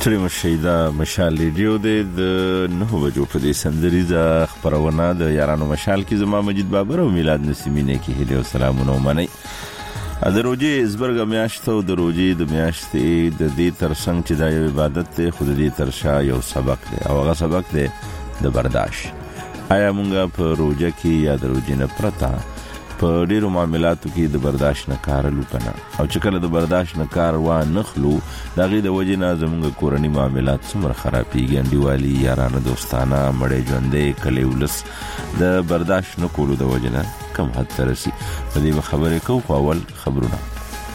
ستړي مشي دا مشال ریډیو د 9 بجو په دې سندریزه خبرونه د یارانو مشال کې زما مجید بابر او میلاد نسیمینه کې هلي او سلامونه ومني. د روزي زبرګ میاشت او د روزي د میاشتې د دې ترڅنګ چې د عبادت ته خود دې ترشا یو سبق دی او هغه سبق دی د برداشت. آیا مونږ په روزه کې یا د روزي نه پرتا په ډیرو معاملاتو کې د برداشت نه کار لوکنه او چې کله د برداشت نه کار و نخلو دغه د وجه نه زموږ کورنی معاملات څومره خرابېږي. انډیوالي یارانه دوستانه مړې ژوندې کلی ولس د برداشت نه کولو د وجه نه کم حد ته رسي. په دې خبرې کوو په اول خبرونه.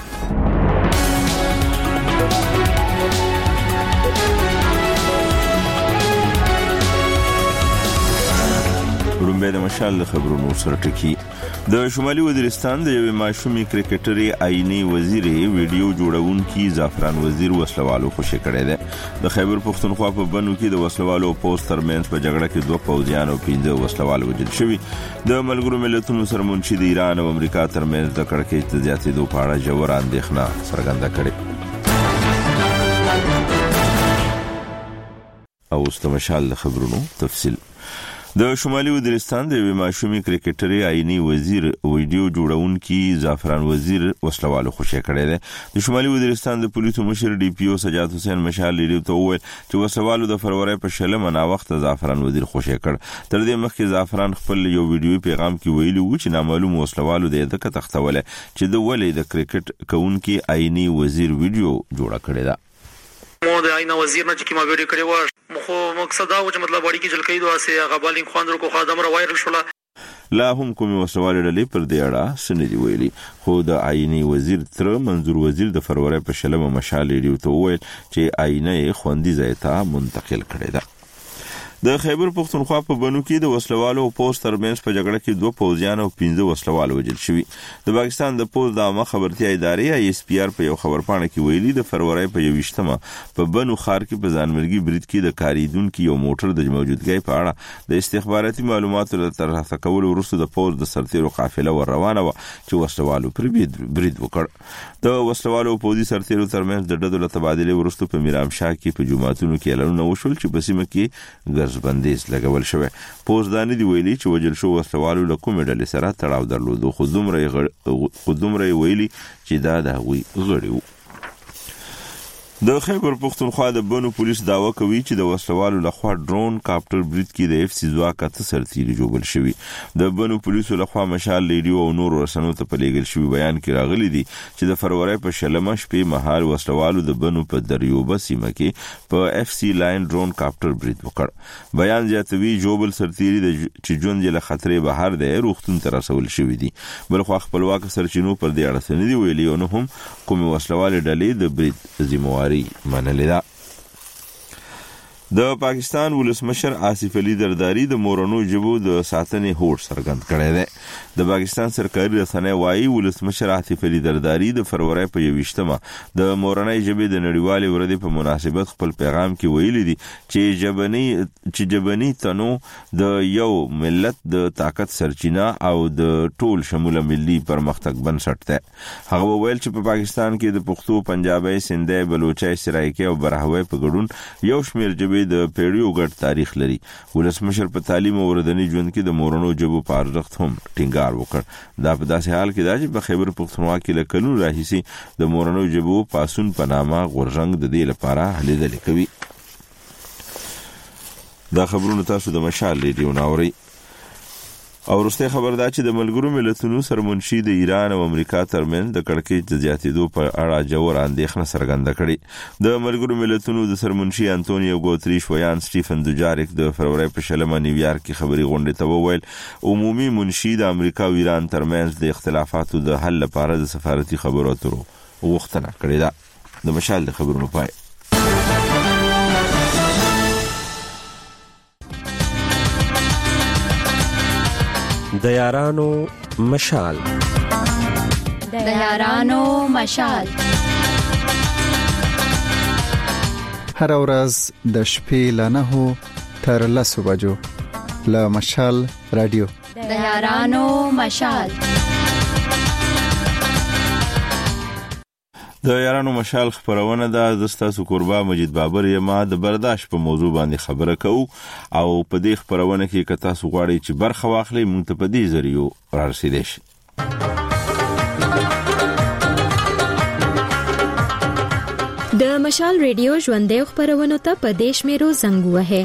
رومبه د مشال خبرونو سره ټکی. د شمالي وزیرستان د یوې ماشومې کرکټري آئینی وزیرې ویډیو جوړونکي زعفران وزیر وسلوالو خوشی کړی دی. د خیبر پختونخوا په بنو کې د وسلوالو پوسټ ترمنځ په جګړه کې 2 پوځیان او 15 وسلوال وژل شوي. د ملګرو ملتونو سرمنشي د ایران او امریکا ترمنځ د کړکېچ د زیاتېدو په اړه ژور اندېښنه څرګنده کړې. او استمشال خبرونو تفصیل. د شمالي وزیرستان د یوې ماشومې کرکټري آئینی وزیر ویډیو جوړونکي زعفران وزیر وسلوالو خوشی کړی دی. د شمالي وزیرستان د پولیسو مشر ډي پی او سجاد حسین مشال لیډو ته وویل چې وسلوالو د فروری په شلمه نا وخت زعفران وزیر خوشی کړ. تر دې مخکې زعفران خپل یو ویډیو پیغام کې ویلي و چې نامعلوم وسلوالو د دغه تختوله چې د ولې د کرکټ کوونکي آئینی وزیر ویډیو جوړه کړی دی. مو د آئینه وزیر نه چې ما ویډیو کړی و خو مقصد دا و چې مطلب وړي کې جلکې دوه سه غبالین خواندرو کو خادم را وایرل شولا لا هم کوم وسوال ډلې پر دې اړه سندې ویلي. خو د آئینی وزیر تر منظور وزیر د فروری په شلمه مشال لیډو ته وویل چې آئینه خوندي ځای ته منتقل کړي ده. د خیبر پختونخوا په بنو کې د وسلوالو او پوسټ ترمنځ په جګړه کې 2 پوځیان او 15 وسلوال وژل شوي. د پاکستان د پوز د عامه خبرتیا ادارې آی اس پی آر په یو خبرپاڼه کې ویلي د فروری په 21مه په بنو خار کې په ځانمرګي برید کې د کاریدونکو یو موټر د موجودګۍ په اړه د استخباراتي معلوماتو ترلاسه کولو وروسته د پوز د سرتیرو قافله ور روانه و چې وسلوالو پر برید وکړ. د وسلوالو او پوزي سرتیرو ترمنځ د ډډو تبادله وروسته په میرامشاه کې په جمعاتونو کې اعلانونه وشول چې په سیمه کې بندیز لګول شوی. پوزدانې دی ویلي چې وجل شو وسلوالو له کومې ډلې سره تړاو درلود خو دومره ویلي چې دا د هغوی غړي وو. د خیبر پختونخوا د بنو پولیس داوا کوي چې د وسلوالو لخوا ډرون کاپټر برید کې د اف سی ځواک ته سرتیري جوړل شوی. د بنو پولیسو لخوا مشال لیډیو او نور رسنو ته په لیږل شوی بیان کې راغلي دي چې د فروری په شلمه شپې مهال وسلوالو د بنو په دریوبه سیمه کې په اف سی لاین ډرون کاپټر برید وکړ. بیان زیاتوي جوبل سرتیري د چې ژوند له خطرې بهر دی روغتون ته رسول شوی دي. بلخو خپلواک سرچینو پر دې اړه سندې ویلي او نه هم کوم وسلوال ډلې د برید ذمہواری منلې ده. د پاکستان ولسمشر آصف علي زرداری د مورنو ژبو د ساتنې هوډ څرګند کړی دی. د پاکستان سرکاري رسنۍ وايي ولسمشر آصف علي زرداری د فروری په 21مه د مورنۍ ژبې د نړیوالې ورځې په مناسبت خپل پیغام کې ویلي دي چې ژبني تنوع د یو ملت د طاقت سرچینه او د ټول شموله ملي پرمختګ بنسټ دی. هغه وویل چې په پاکستان کې د پښتو، پنجابي، سندھي، بلوچي، سرایکي او براهوی په ګډون یو شمېر ژبې د پیړیو ګډ تاریخ لري. ولسمشر په تعلیم او ورځني ژوند کې د مورنو ژبو په ارزښت هم ټینګار وکړ. دا په داسې حال کې دا چې په خیبر پختونخوا کې له کلونو راهیسې د مورنو ژبو پاسون په نامه غورځنګ د دې لپاره هلې ځلې کوي. دا خبرونه تاسو د مشال لیډیو ناوري. او وروسته خبر دا چې د ملګرو ملتونو سرمنشي د ایران او امریکا ترمنځ د کړکېچ د زیاتېدو په اړه ژور اندېښنه څرګنده کړې. د ملګرو ملتونو د سرمنشي انټونیو ګوتریش ویان سټیفن دوجاریک د فروری په شلمه نیویارک کې خبري غونډې ته وویل عمومي منشي د امریکا او ایران ترمنځ د اختلافاتو د حل لپاره د سفارتي خبرو اترو غوښتنه کړې ده. د مشال د خبرونو پای. د یارانو مشال. د یارانو مشال. هر ورځ د شپې له 9 تر 10 بجو له مشال رادیو. د یارانو مشال. د یارانو مشال خبرونه ده. د ستاسو قربا مجید بابر یم. د برداشت په موضوع باندې خبره کوو او په دې خبرونه کې که تاسو غواړئ چې برخه واخلئ موږ ته په دې ذریعو رارسیدئ شئ. د مشال ریډیو ژوندۍ خبرونه ته په دیش میرو زنګ وهه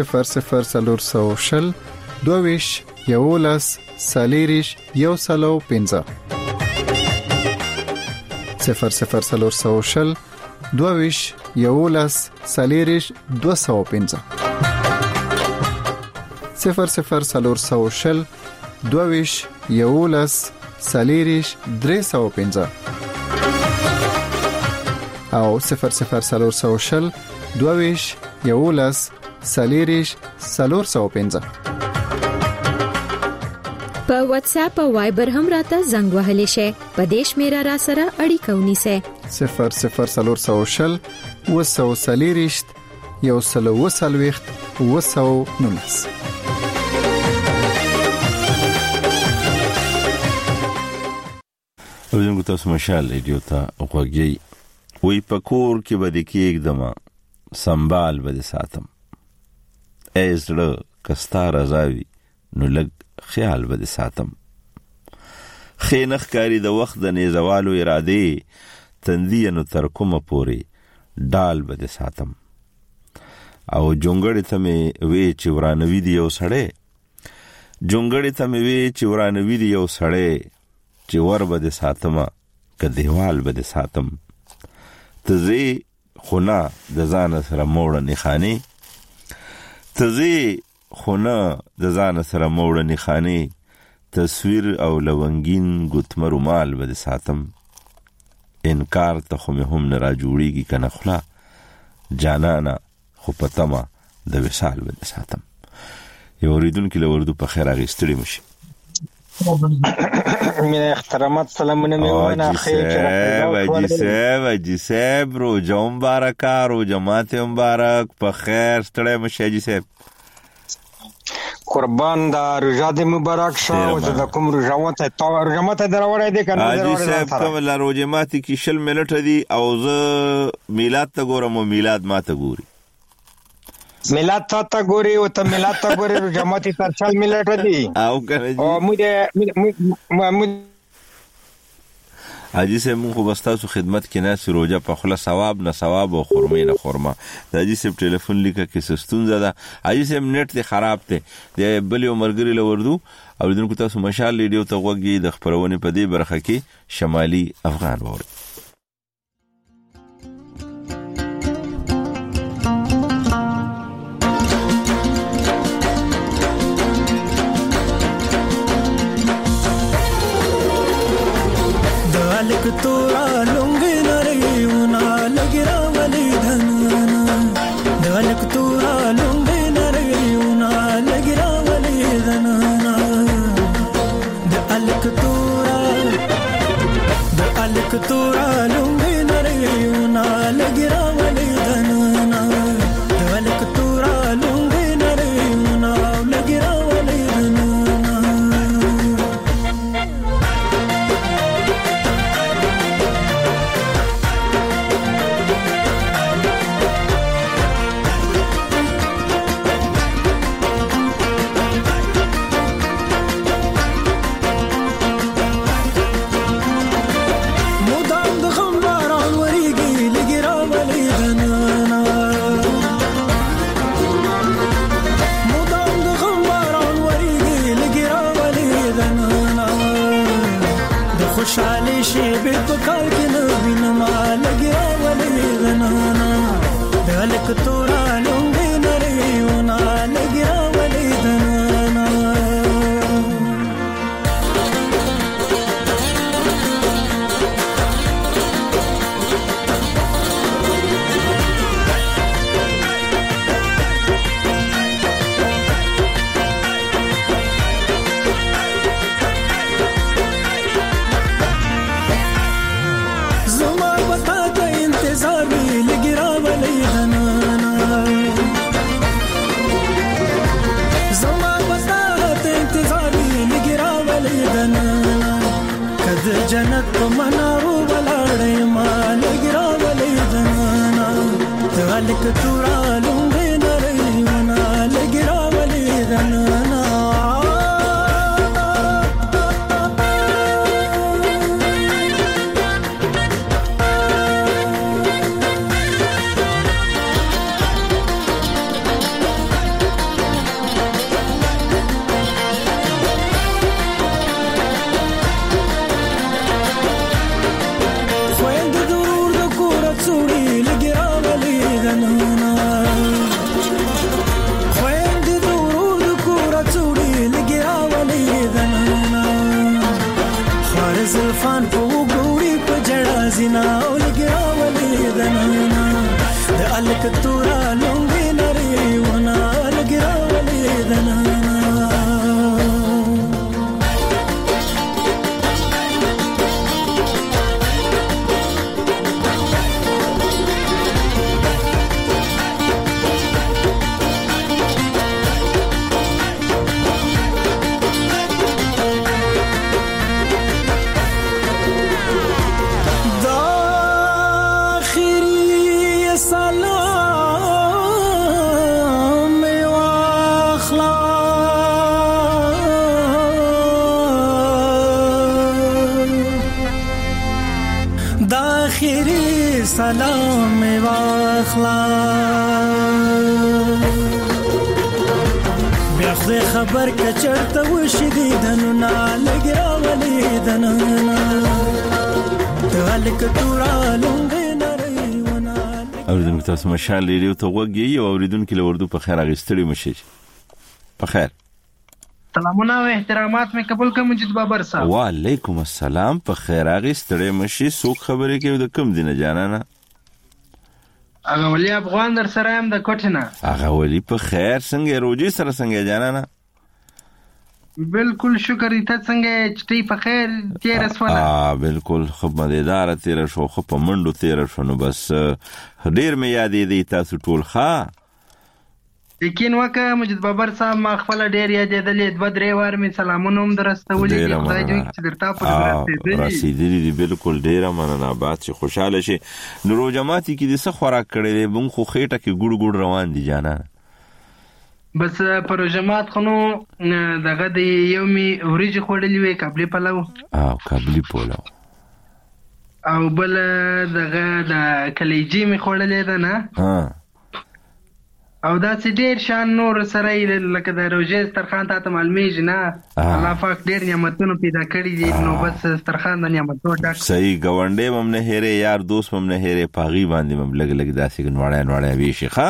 0040 22 یولس سالیریش یو سلو 15 0040 22 یولس سالیریش 215 0040 22 یولس سالیریش 315 او 0040 22 یولس سالیریش 415 په واتس اپ او وایبر هم راته زنګ وهلی شي. په دیش میرا را سره اړیکه ونیسه 0040 وسو سالیریش یو سلو وسلويخت وسو نونس. وزنګو تاسو مشال ریډیو ته غوږی وی پکور کې بده کې एकदम سنبال بده ساتم ایزړه کستا رضاوی نو لګ خیال بده ساتم خینخ کاری د وخت د نزوالو اراده تندی نو تر کومه پوري ډال بده ساتم او جونګړې ته مې وی چې ورانوي دی یو سړی جونګړې ته مې وی چې ورانوي دی یو سړی چې ور بده ساتم که دیوال بده ساتم تزي خونه د ځان سره موړه نخاني تزي خونه د ځان سره موړه نخاني تصویر او لونګین ګتمرو مال بده ساتم انکار ته خو مې هم نه را جوړیږي کنه خلا جانانا خو پتما د وصال بده ساتم. یو ریدونکو له وردو په خیر اغستړي مشي مینه احترامات سلامونه میونه حاجی صاحب روزه مبارک روزه ماته مبارک په خیر ستړی مشه حاجی صاحب قربان دا روزه دې مبارک شه او د کوم روزه ماته دروړې دې کنه حاجی صاحب کوم لا روزه ماته کې شل منټه دي او زه میلاد ته ګورم او میلاد ماته ګوري میلاد ته ګوري او ته میلاد ته ګوري روزه ماته تر شل منټه دي او کنه او موږ حاجی صاحب مونږ بس تاسو خدمت کې نه روزه په خله ثواب نه ثواب او خرمه نه خرمه. حاجی صاحب ټلیفون لیکه کې سستون زده. حاجی صاحب نیټ ته خراب ته د بل یو مرګري لوردو او دونکو تاسو مشال ریډیو ته وګورئ د خبرونه په دې برخه کې شمالي افغان وره لک تورا لونګي نریونا لګرا ولې دنا دلک تورا لونګي نریونا لګرا ولې دنا دلک تورا لونګي نریونا لګرا ولې دنا دلک تورا لونګي نریونا لګرا ولې دنا خوشحالی شي به په کال کې نو وینما لګیا ولې غنانا دلک تورا لونګي نریونا لګیا ولې غنانا جنت منارو بلاړې مال کتورا لونګې نری ونا لګرا ولې دنانا زلفان په وګوري په جړا زینا ولګیا ولې دنانا د الک تورا لونګې نری ونا لګیا ولې دنانا سلام واخلا بیا خو خبر کچرته وشدي دنه لګیا ولې دنه تلک تورا لونګې نری ونا اوریدونکو تاسو مشال لري ته وګي او اوریدونکو له وردو په خیر اغستړي مشي په خیر سلامونه او احترامات مې قبول کوم مجید بابر صاحب وعلیکم السلام په خیر اغستړي مشي څوک خبرې کوي د کوم دینه جانانه هغه ولي افغان در سره هم د کوټنه هغه ولي په خیر څنګه روجي سره څنګه جانانه بالکل شکر ته څنګه چټي په خیر تیر اسوله بالکل خو مدیدار تیر شو خو په منډو تیر شو نو بس ډیر مې یادې دي تاسو ټول ښا لیکن وکه مجید بابر صاحب ما خپل ډیر یادېدلې 2-3 وار می سلامونه هم درستولې خدای دې چې درتا په رسیدلې دي بالکل ډیر مننه بات چې خوشاله شي نورو جماعتي کې د څه خوراک کړي بون خو خېټه کې ګډ ګډ روان دي جانا بس پر جماعت خنو دغه د یومي وريجي خوړلې وې قبلي پلاو قبلي پلاو او بل دغه د کلیجی می خوړلې ده نه او دا چې ډیر شان نور سره لکه د روزه سترخان ته معلومیږي نه الله پاک ډیر نعمتونه پیدا کړی دي نو بس سترخان د نعمتونو ډک صحیح گاونډې هم نه هره یار دوست هم نه هره پاغي باندې هم لګ لګ داسې نوړای وی شي ښا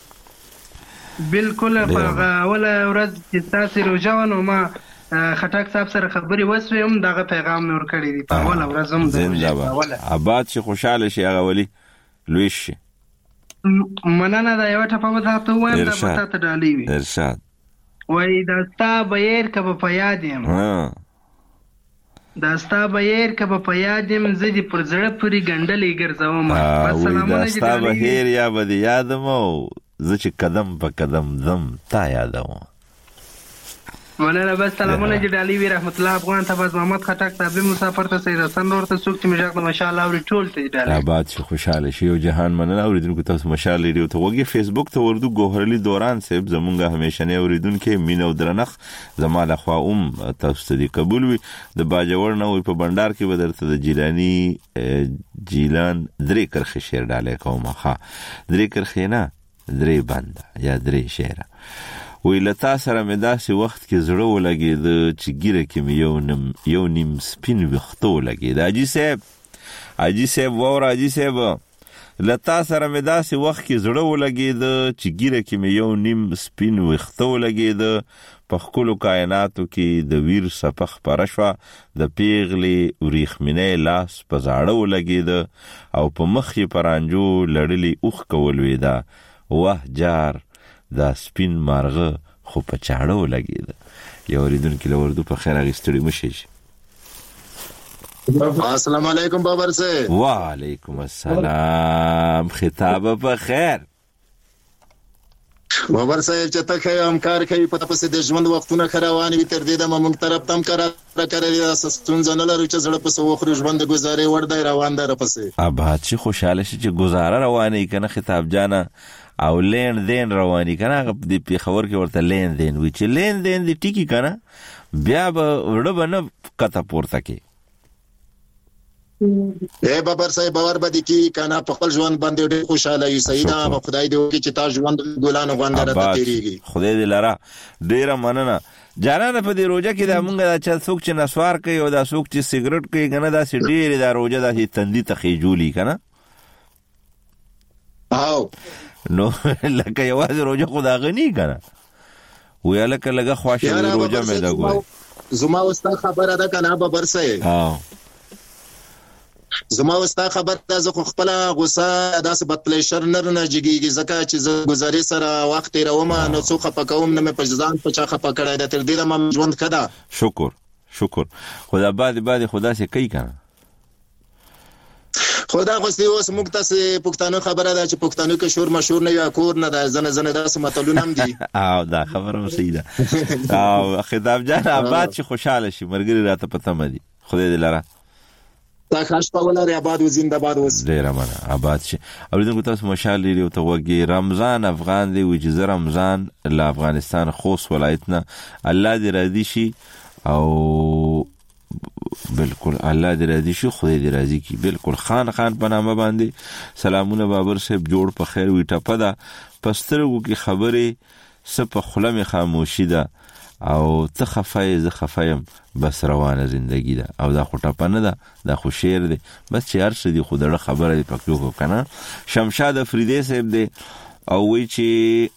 بالکل په اوله ورځ چې تاسو روزه ونو ما خټک صاحب سره خبري وسوي هم دغه پیغام نور کړی دی په اوله ورځ هم زنده آباد شي خوشاله شي هغه ولي لوي شي مننه دا یو ټپه وځه ته وایم دا پتا ته ډالې وي ارشاد وای دا ستا بیر کبه په یاد یم دا ستا بیر کبه په یاد یم زدي پر زړه پوری ګندلې ګرځوم سلامونه دا ستا بهیر یا بد یادم او زه چې قدم په قدم زم تا یادم مننه بس سلامونه دې ډالې وي رحمت الله افغان تباز محمد خټک تابع مسافر ته سید حسن ورته څوک چې مجاق ماشاءالله او ټول ته ډالې آباد شي خوشاله شي او جهان مننه اوریدونکو تاسو ماشاءالله لري ته وګي فیسبوک ته وردو ګوهرلی دوران صاحب زمونږه همیشنه اوریدونکو مینو درنخ زماله خوا تاسو ته قبول وي د باجوړ نه وي په بندر کې بدرته د جیلان درې کرخه شعر ډالې کومه ښا درې کرخه نه درې بند یا درې شعر وی لتا سره مې داسې وخت کې زړه ولګید چې ګیره کې مې یو نیم سپین وختو لګید اجي صاحب وور اجي صاحب لتا سره مې داسې وخت کې زړه ولګید چې ګیره کې مې یو نیم سپین وختو لګید په خپل کائناتو کې د ویر صفخ پرشوا د پیغلې وریخمنې لاس په زاړه ولګید او په مخ یې پرانجو لړلې اوخ کول وېدا واه جار دا سپین مارغه خو په چاړو لګید یو ریدونکو له وردو په خیر اغستړي مشي السلام علیکم بابر سے وعلیکم السلام خطاب په خیر بابر صاحب چې ته ښه همکار کوي په تاسو د ژوند وختونه خروان وي تر دې د موږ طرف تم کړی دا ستونزه نه لرو چې زړه په سو خو ژوند گزارې ور دی روان ده پسې اباد چې خوشاله شي چې گزاره رواني کنه خطاب جانا او لین دین رواني کنه د پیښور کې ورته لین دین وی چې لین دین د ټیکی کنه بیا به وړه بنه کته پورته کې اے بابر صاحب باور باندې کی کنه په خپل ژوند باندې ډېر خوشاله یو سیدا خدای دې وکړي چې تا ژوند ګلانو باندې راته تیریږي خدای دې لرا ډېر مننه جانانه په دې روزه کې دا مونږ دا چې څوک چې نسوار کوي او دا څوک چې سیګریټ کوي کنه دا سې ډېر دا روزه دا چې تندې تخېجولي کنه او نو لکه یوازې روزه خدا غني کنه ویاله کله خواشه روزه مې دا ګوي زما واست خبره ده کنه بابر صاحب زما وستا خبر دا زه خپل غوسه داسې بتلیشر نه جګیږي ځکه چې زه گزارې سره وخت روم نو څو خپکوم نه په ځان په چا خپک کړای د تر دې ما ژوند کړه شکر خدا بعد خدا سي کوي کنه خدا غوستي اوس موږ تاسو پښتنو خبره ده چې پښتنو کې شور مشهور نه یا کور نه ده زنه داسې متلونه هم دي او دا خبره سیده او خطاب جان آباد چې خوشاله شي مرګري راته پته مدي خدای دې لاره تا خاص په ولر آباد و زنده‌باد وس ډیر مننه آباد شي اوریدونکو تاسو مشال لري ته وګي رمضان افغان دی و چې رمضان له افغانستان خوست ولایتنا الله دې راضي شي او بالکل الله دې راضي شي خدای دې راضي کی بالکل خان په نامه باندې سلامونه بابر صاحب جوړ په خیر وی ټپه ده پسترګو کی خبره سپ خلم خاموشي ده او ته خفای ز خفایم بس روانه زندگی ده او دا خو ټپه نه ده دا خو شعر دی بس چې هر څه دی خو دغه خبره دی پکې کو کنه شمشاد افریدی صاحب دی او وی چې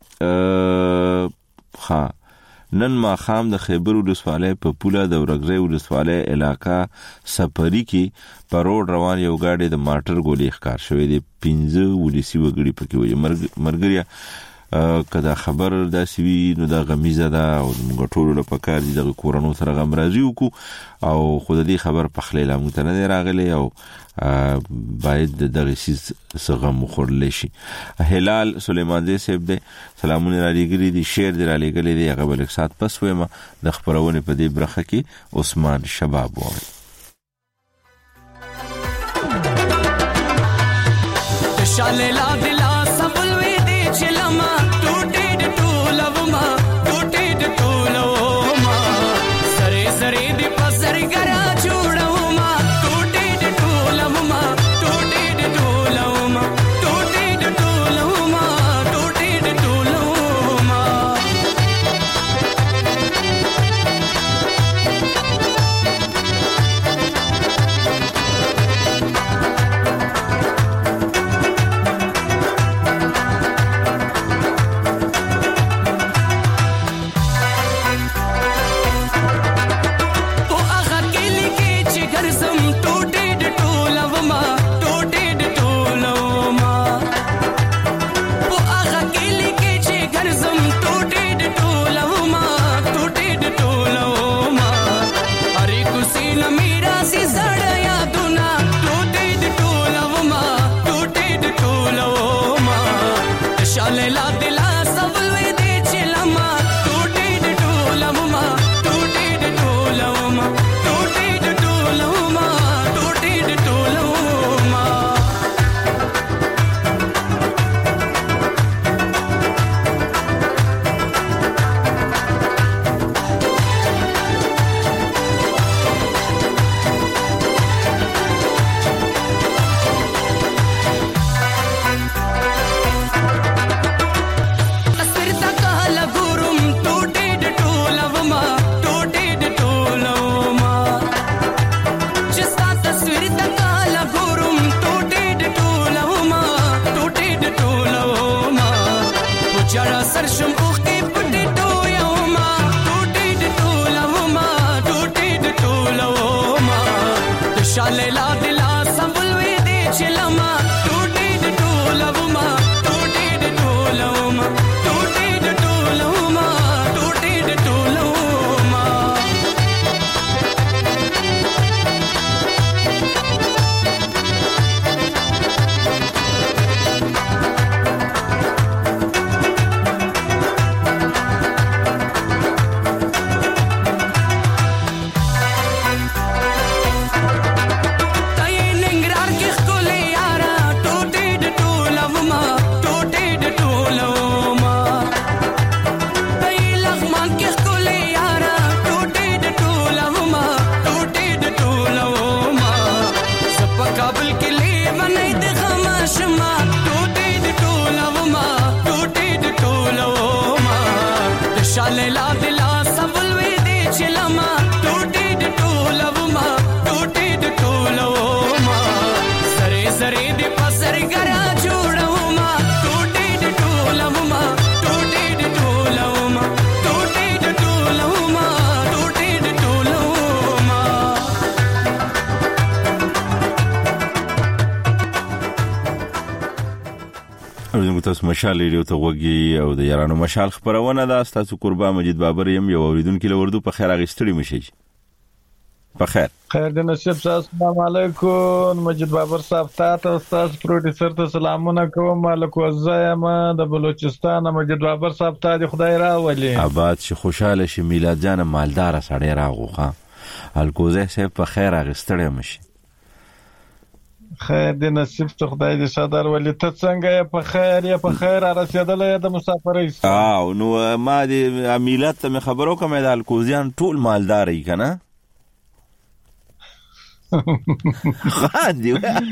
نن ما خام د خیبر ولسوالۍ په پوله د ورغزي ولسوالۍ علاقہ سپری کې په روډ روان یو گاډي د ماټر ګولې ښکار شوې دی 15 ولسی وګړي پکې وي مرګریا کدا خبر دا سوي نو دا غمیزه ده او موږ ټول له پکار دي د کورونو سره غم راځي وکړو او خود دې خبر په خلیلا مونږ ته نه راغلي او باید دغه سیس څنګه مخورل شي هلال سليمان دې صاحب دې سلامونه را لګري دي شعر دې را لګلې دي هغه بل سات پس وېما د خبرونه په دې برخه کې عثمان شباب وایي شاله لا دلا سبلوي دې چلما خوشاله لا دلا سبلوي دي چلما ټوټي د ټولوما ټوټي د ټولوما سره سره دې پسر ګرا جوړوما ټوټي د ټولوما ټوټي د ټولوما ټوټي د ټولوما ټوټي د ټولوما. زموږ تاسو مشال ریډیو ته وګورئ او د یارانو مشال خبرونه ده. تاسو قربان مجید بابر يم یو اوریدونکو له وردو په خیر اغستړي مشي. په خیر خیر د نصیب صاحب السلام علیکم. مجید بابر صاحب تاسو استاد پروډوسر ته سلامونه کوم. مالک وزایم د بلوچستان مجید بابر صاحب ته خدای راولي آباد شي خوشاله شي میلاد جان مالدار سړی راغوخه الکوزه سه په خیر اغستړي مشي. خیر د نصیب ته خدای دې صدر ولې ته څنګه یې په خیر یې په خیر رسیدلې د مسافرۍ نو ما دې میلاد ته خبرو کومه د الکوزیان ټول مالدار یې کنه خاندي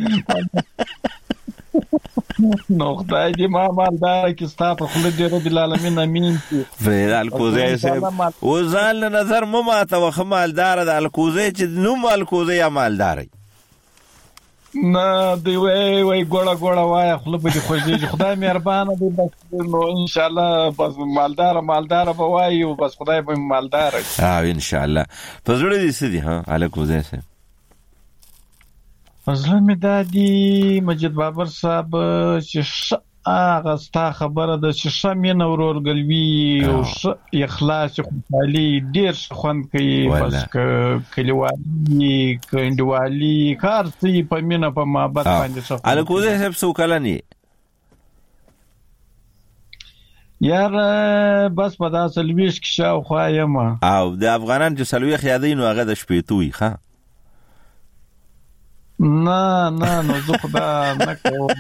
نو خدای دې ما مالدار کې ستا په خله دې رب العالمین امين فعل الکوزه سه وزال نظر مو ما ته وخ مالدار د الکوزه چې نو مالکوزه یا مالدار نه دی وای ګوړه وای خپل به خوځي خدای مهربان دی بس نو ان شاء الله بس مالدار به وای او بس خدای به مالدار ان شاء الله پزړه دې سدي ها الکوزه سه فضل می دادی مجید بابر صاحب چې هغه ستا خبره ده چې شمن اورورګلوي او اخلاص خوشالي ډیر خوند کوي بس کلیوالي کندوالي کار څه په مینه په محبت باندې څه الکوزه هب سو کلنی یار بس په داسې لويش کې شاو خوایم او د افغانان چې سلوي خیادین هغه د شپېتوي ښه نه نو زه خدا نه کوم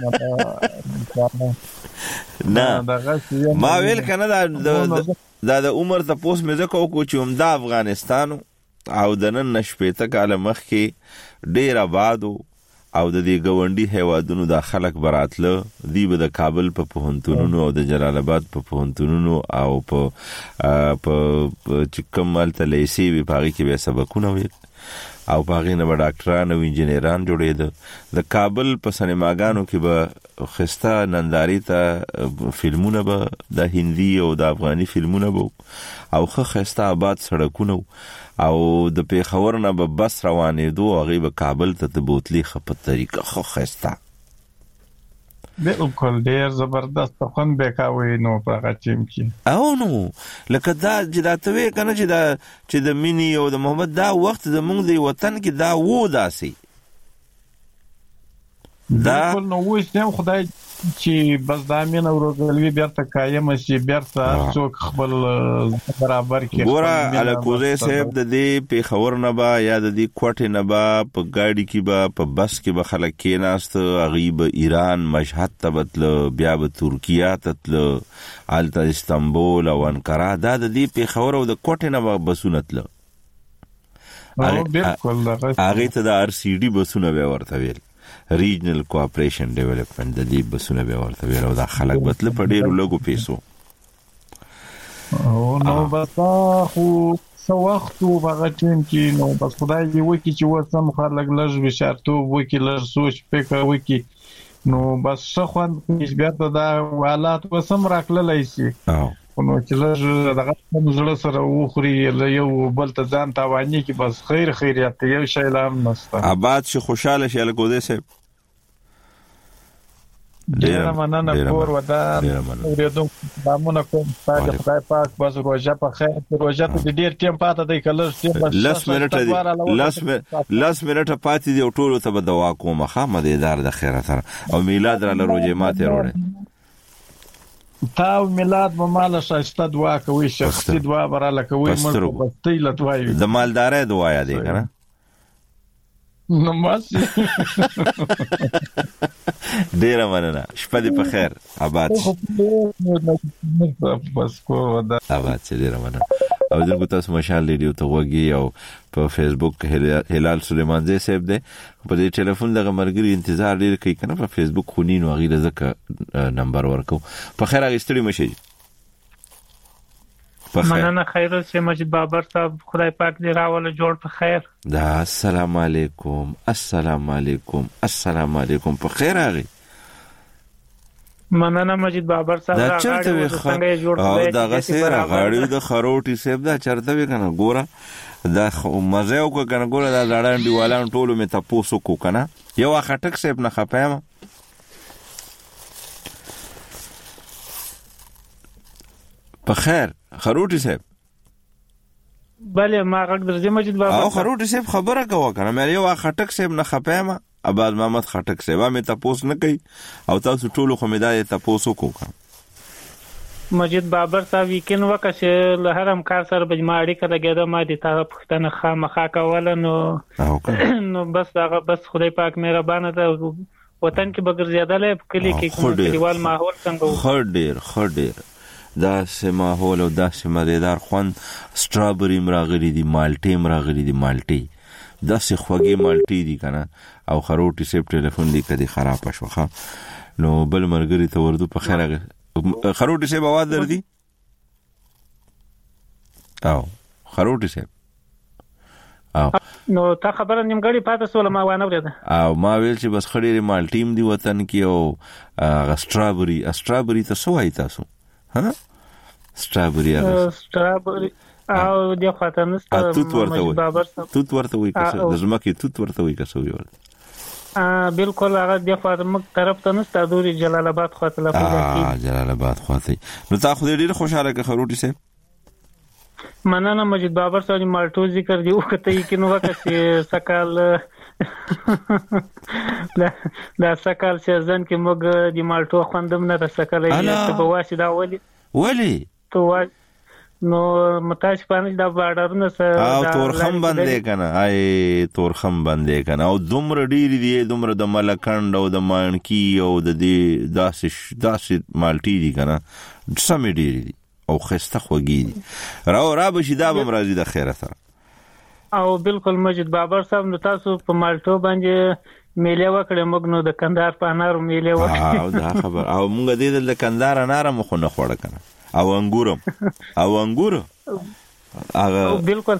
نه ما ویل کنه دا د عمر ته پوس مې زکو کو چې هم د افغانستان او د نن نشپېته کاله مخ کې ډیر آباد او د دې ګوندی هیوادونو د خلک براتله دی به د کابل په پوهنتونونو او د جلال آباد په پوهنتونونو او په چکمل تلیسی وی پاږي کې به سبقونه ویل او پاغې نه ډاکټران او انجنیران جوړېده د کابل په سینماګانو کې به خسته ننداري ته فلمونه به د هندي او د افغاني فلمونه به او خسته آباد سړکونه او د پیښور نه به بس روانې دوه هغه به کابل ته د بوتلي خپل طریقه خسته بالکل ډیر زبردست خون بیکاوي نو پرغه ټیم کې او نو لکه دا جداتوي کنه چې د مینی او د محمد دا وخت د مونږ دی وطن کې دا وو داسي دا نو وښنه خدای چې بس د امین اورګلوي بیرته قائم شي بیرته څوک خپل برابر کې ګوره الکوزه صاحب د دې پیښور نه با یا د دې کوټه نه با په ګاډي کې با په بس کې به خلک کې ناست غیب ایران مشهد تبتل بیا به ترکیه تتل الته استانبول او انقره دا د دې پیښور او د کوټه نه با بسونتل هغه ته د ار سی ډي بسونه به ورته ویل ریجنل کوآپریشن ډیولپمنٹ د دې بسونه به ورته ویل او دا خلک بتل په ډیرو لګو پیسو او نو بس خو څو وخت وبغه ټیم کې نو بس خدای دې وکي چې وسم خلک لږ بشارتو وکي لږ سوچ فکر وکي نو بس څه خوند کې بیا دا حالات وسم راکللای شي نو چې لږ دغه زړه سره وخوري یو بل ته ځان تاواني کې بس خیریت یو شی لام نسته آباد شي خوشاله شي الکوزه سه ډیر مننه کور ودان اوریدم دامونه کوم خدای پاک بس روزه په خیر روزه ته ډیر ټیم پاته دی کله ټیم بس لاس منټه پاتې دی ټولو ته به دوا کوم خامه دې د خیره سره او میلاد را لروجه ماته وروړي تاو میلاد ماله شایسته دعا کوي شخصي دعا براله کوي مړ بستې لټوي د مالدارې دعا یادې کنه نماز ډیر مننه شپه دې په خیر آباد بس کو ودا آباد چې ډیر مننه او دغه تاسو مشال ریډیو ته وګورئ او په فیسبوک هلال سلیمان زی صاحب دې په دې ټلیفون دغه مرګري انتظار ډیر کوي کنه په فیسبوک خونین او غیره زکه نمبر ورکو په خیر اغستړي مشي مننه خیر اوسې مجید بابر صاحب خدای پاک دې راوله جوړ په خیر دا السلام علیکم السلام علیکم السلام علیکم په خیر راغی مننه مجید بابر صاحب دا چرته وي او دا غسه راغړیو د خروټي صاحب دا چرته وي کنه ګوره دا مزه او کنه ګوره دا لړان دیوالان ټولو می تاسو کو کنه یو خټک صاحب نه خپایم په خیر خروټي صاحب بله ما غږ درځي مجید بابا او خروټي صاحب خبره کوه کنه مې یو خټک صاحب نه خپایم اباد محمد خټک صاحب مې تاسو نه کوي او تاسو ټولو خو مې دا تاسو کو کنه مجید بابر صاحب ویکن وکړه له هرم کار سره بجماړي کړه ګره ما دي تا پښتنه خامخا کوله نو بس هغه بس خدای پاک مهربانه ده وطن کې بغیر زیاده له کلی کې کلیوال ماحول څنګه خډیر دا سه ماحول او دا سه مزیدار خوند سټرابری مراغلی دي مالټي مراغلی دي مالټي دا سه خوږی مالټي دي کنه او خروټي سیب ټلیفون دی کدي خراب شوخه نو بل مرګري ته وردو په خیر خروټي سیب आवाज در دي او خروټي سیب او نو تا خبره نیمګړی پاتې سول ما وانه ورده او ما ویل چې بس خړې مالټیم دی وطن کې او سټرابری ته سو آی تاسو ها سټرابری او دی خاطر نسته توت ورته وي کسه د زمکه توت ورته وي کسه وي بالکل هغه دی خاطر مک طرف ته نسته دوري جلال آباد خاطر لپاره جلال آباد خاطر نو تا خو ډیر خوشاله کې خروټي سه مننه مجید بابر صاحب مالټو ذکر دی وکته کې نو وکه سکال لا سکال سیزن کې موږ دی مالټو خوندم نه رسکلې ته بواسي دا ولی تو نو متاش پانه دا بارډرونه سره او تورخم باندې کنه آی تورخم باندې کنه او دومره ډیر دی دومره د ملکند او د مانکی او د دې داسې مالټي دی کنه سمې ډیر دی او خسته خوږی دي را بشي دا به مرضی د خیره سره او بالکل مجید بابر صاحب نو تاسو په مالټو باندې میله وکړه موږ نو د کندهار په انارو میله وکړه او دا خبر او موږ د کندهار انار مخ نه خوړه کنه او انګور هغه بالکل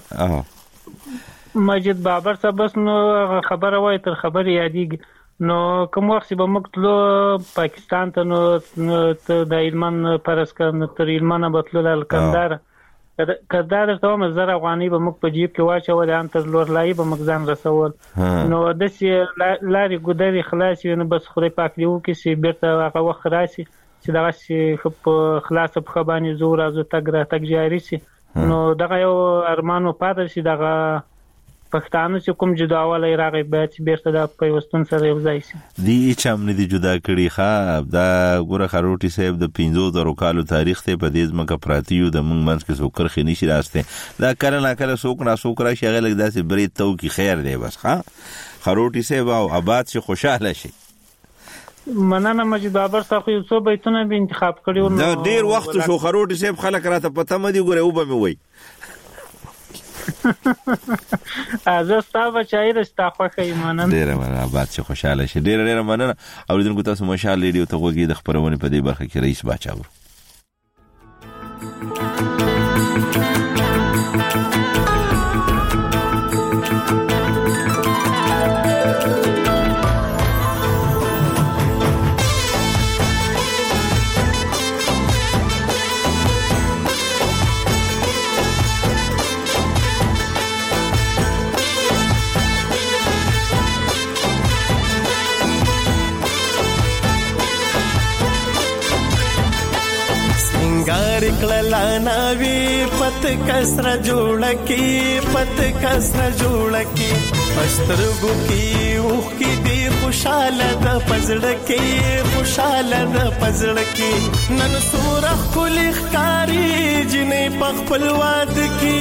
مجید بابر صاحب بس نو خبره وای تر خبره یادېږي نو کوم وخت به موږ تلو پاکستان ته نو د ایلمان پرسکن تر ایلمان بتلو ل کندهار کدار ته مزر افغاني به موږ په جیب کې واچول ان تر لور لای به موږ ځان رسول نو د سی لاري ګودري خلاص نو بس خدای پاک دیو کې سی بیرته هغه وخت راشي چې دا شي په خلاص په خباني زور از تک جاری شي نو دغه یو ارمانو پاتې شي دغه پښتانه چې کوم جداواله راغی به چې بیرته د پیوستون سره یو ځای شي دی چې هم نه دی جدا کړي ښا دا ګوره خروټي صاحب د 15 کالو تاریخ ته په دې ځمکه پراتیو د مونږ منځ کې څوک خرخ نشي راسته دا کله څوک نه څوک راشي هغه لګ داسې برید تو کی خیر دی بس ښا خروټي صاحب او آباد شي خوشاله شي مننه مجید بابر صاحب یو څو بیتونه به انتخاب کړیو دا ډیر وخت شو خروټي صاحب خلک راته پته مدي ګوره او به مې وای ازه ستاسو چای رستا خوخه مننه ډیر مننه آباد شي خوشاله شي ډیر مننه اوریدونکو تاسو مشال ریډیو ته وګورئ د خبرونه په دې برخه کې رئیس باچاو کلانا وی پت کسر جوړ کی پسترګو کی اوخ کی دی خوشاله د پزړ کی نن سورخ کل اخکاری جنې پخپل واد کی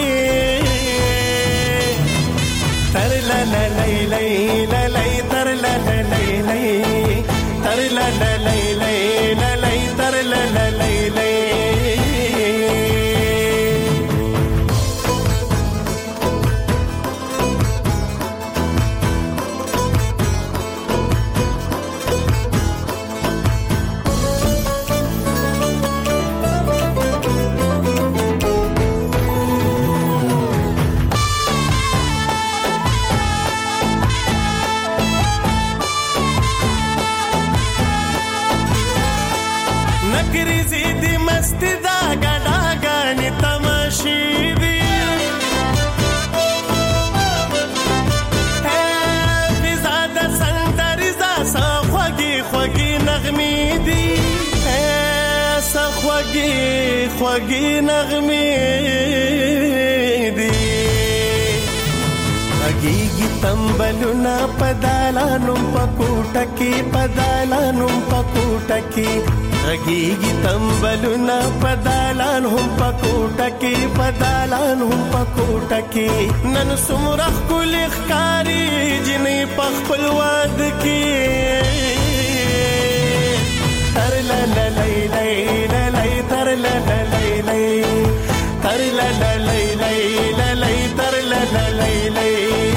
تر لا لا لا لا تر لا لا لا تر لا لا لا تر لا لا لا خوږې نغمې دي غږیږي تنبلونه په دالانو په کوټه کې په دالانو په کوټه کې غږیږي تنبلونه په دالانو په کوټه کې په دالانو په کوټه کې نن څومره ښکلې ښکاري جنې په خپل واده کې تر لا لا لای لای لای تر لا لا لای لای تر لا لا لای لای لای تر لا لا لای لای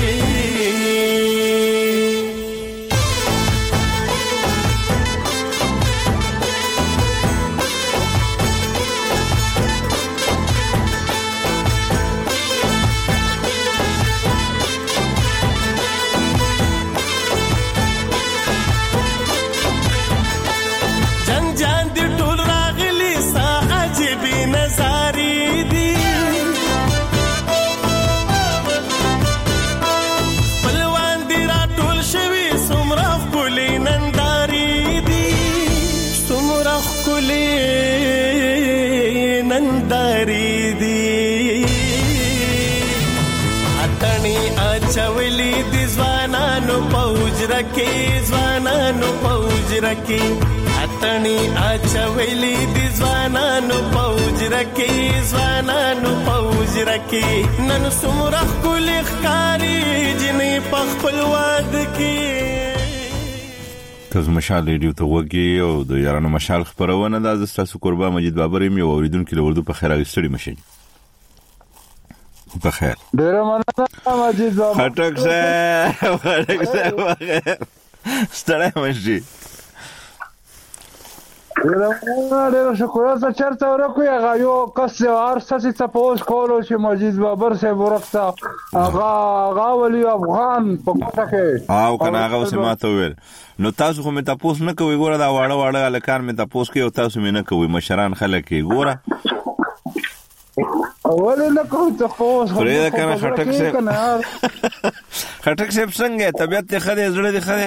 چولی دی ځوانانو پوج رکی اتنی اچولی دی ځوانانو پوج رکی نن څومره ښکلې ښکاري جنې په خپل واده کې تاسو مشال ریډیو ته وګورئ او د یارانو مشال خبرونه د تاسو قربان مجید بابر یم یو اوریدونکو له ورده په خیر راغستړي مشي بخیر ډیر مننه مجید بابا خټک صاحب ستړی مشي ډیر شکر زه چرته ورکوي هغه یو کس هر څه څه پوس کولو چې مجید بابر صاحب ورکتا هغه ولي افغان په کوټه کې او کنه هغه اوس ماته ویل نو تاسو خو مې تاسو نه کوي ګوره دا واړه الکان مې تاسو کوي او تاسو مې نه کوي مشران خلک کې ګوره ولې نه کوي تاسو پرې دا کنه خټک صاحب څنګه طبيعت ته خدای زړه دې خدای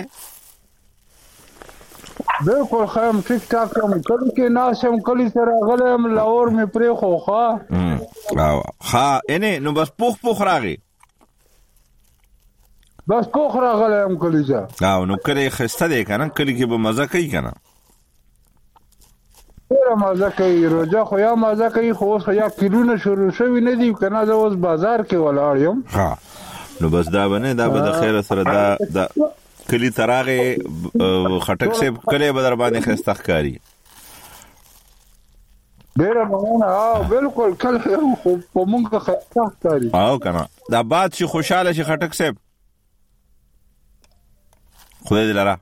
بالکل خام ټیک ټاک کوم کله کې ناسم کلی سره غلم لاور مې پرې خوخه ها انه نو بس پوخ راغی بس پوخ راغلم کلی ځا نو کله خسته دی کنه کلی کې به مزه کوي کنه ډیره مزه کوي روزه خو یا مزه کوي خو اوس یا کلونه شروع شوی نه دی کنه زه اوس بازار کې ولاړ یم ها نو بس دا به د خیر سره دا کلی تراغه خټک سے کله بدر باندې خسته ښکاری ډیره مونږه بالکل کله په مونږه خسته ښکاری او کنه دا باد چې خوشاله شي خټک سے خدای دې لاره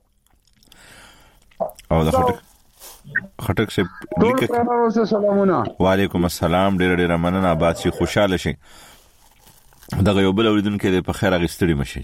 او دا خټک سے لیکه سلامونه وعلیکم السلام ډیره مننه باد چې خوشاله شي دا یو بل اوریدونکو دې په خیر غستړي مشي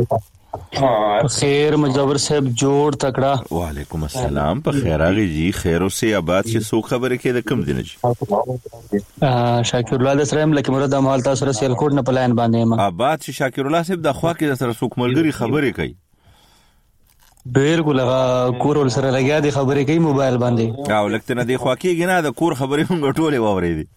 خیر مجاور صاحب جوړ تکړه وعلیکم السلام په خیر راغی جی خیر اوسه آباد چې سو خبره کې د کم دینه جی شاکر الله سلام لکه مراد مال تاسو سره سیل کوډ نه پلان باندې ما آباد چې شاکر الله صاحب د خوا کې سره سو کوملګری خبره کوي بالکل کور ول سره لګیا دي خبرې کوي موبایل باندې او لکه نه دی خوا کې نه د کور خبرې موږ ټوله واورې دي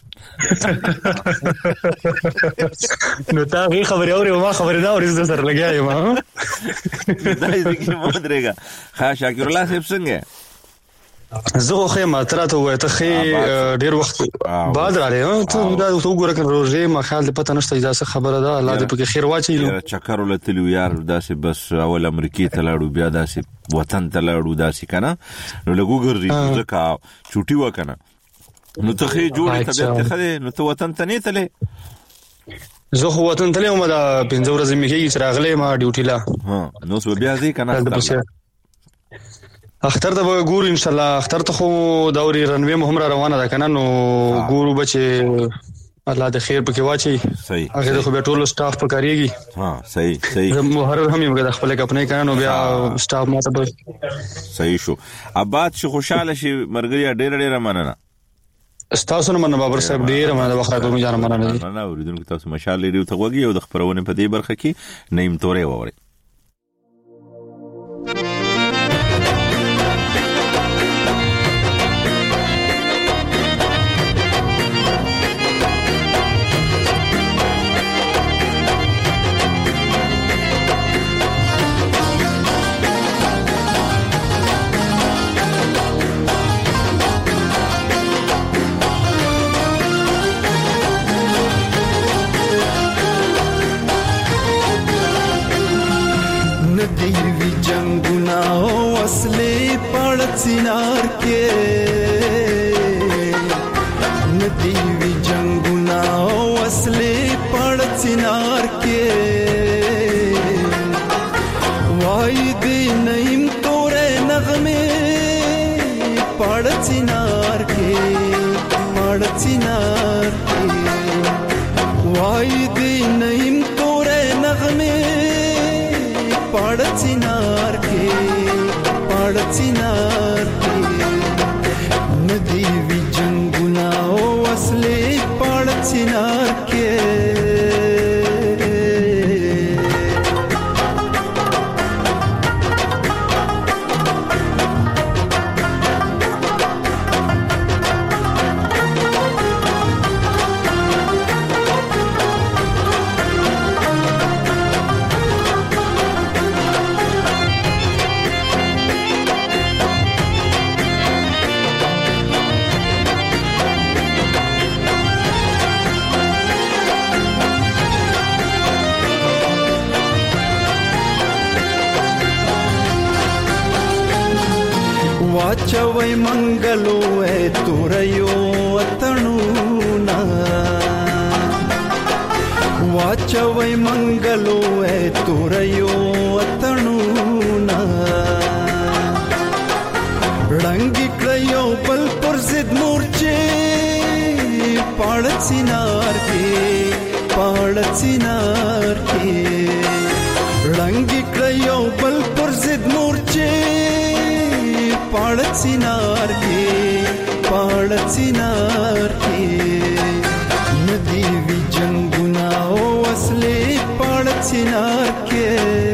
نو تا هی خبرې اورې ما خبرې دا اورې سره لګیا یم دا دې کې مو درېګا ها شاکر الله صاحب څنګه زه خو ما تراته وای ته ډیر وخت بعد راځي ته دا وګوره کنه روزه ما خیال پته نشته دا څه خبره ده الله دې پکې خیر واچي چکر ولتلو یار داسې بس اول امریکای ته لاړو بیا داسې وطن ته لاړو داسې کنه نو لګوګر ځکه چوټي وکنه نو ته جوړه طبيعت خله نو ته وطن ته نه تله زه خو وطن ته له ما دا 15 ورځې مې کېږي چې راغلې ما ډیوټي لا نو څه بیا ځي کنه اختر ته ګورو ان شاء الله اختر ته خو دوري رنوي مهم را روانه ده کنه نو ګورو بچي الله د خیر پکې واچي صحیح هغه خو به ټول سټاف پکاريږي صحیح محرر هم یو د خپل کپنې کنه نو بیا سټاف ماته به صحیح شو آباد شي خوشاله شي مرګري ډېر مننه تاسو نه مننه بابر صاحب ډېر مننه وخت ته مې ځان مننه نه اوریدونکو تاسو مشال لري ته وګورئ او د خبرونه په دې برخه کې نیم تورې ووري سینار کې ندی وی جنگونه وسلې پړ سینار کې وای دې نیم تورې نغمه پړ سینار کې پړ سینار کې وای دې نیم تورې نغمه پړ سینار کې پړ سینار کې ندی وی جنگونه وسلې پړ سینار کې वाचवै मंगलो ए तुरयो अतणुना वाचवै मंगलो ए तुरयो अतणुना रंगी क्रयो पल पर जिद मोर्चे पाड़चिनार के रंगी क्रयो पल पर जिद मोर्चे पाड़चिनार के नदी वि जंगुना वसले पाड़चिनार के